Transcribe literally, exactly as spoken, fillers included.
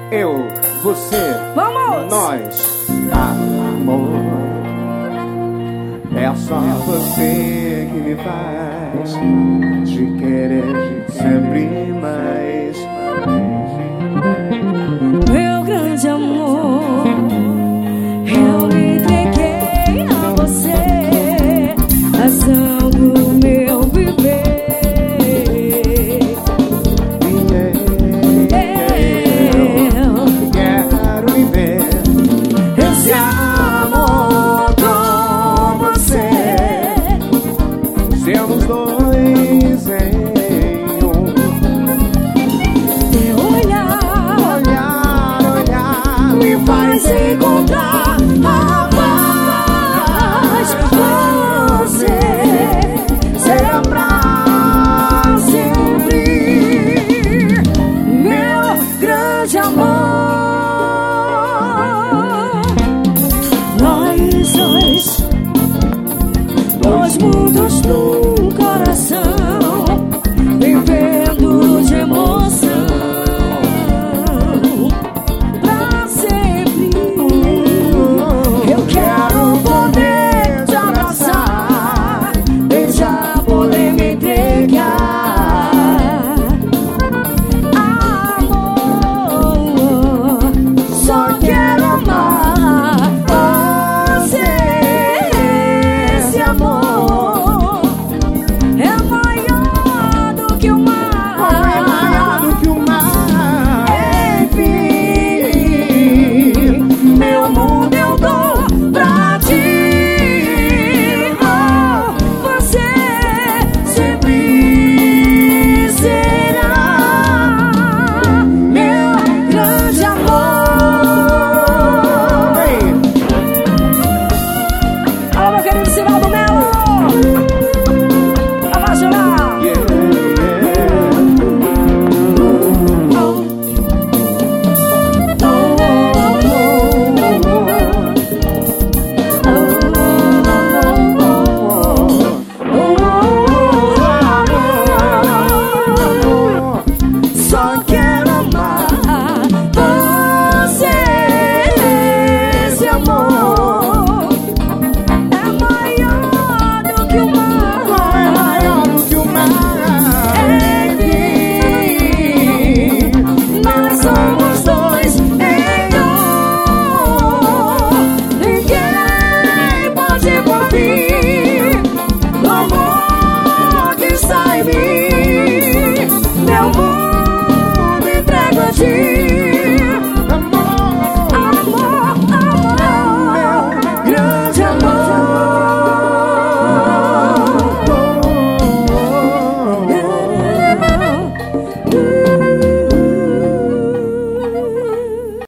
Eu, você, vamos! Nós, amor. É só você que me faz te querer sempre mais. Meu grande amor, eu me entreguei a você, razão do meu viver. Eu quero viver esse amor com você. Sermos dois em um. Teu olhar, olhar, olhar me faz encontrar a paz. Você será pra sempre meu grande amor.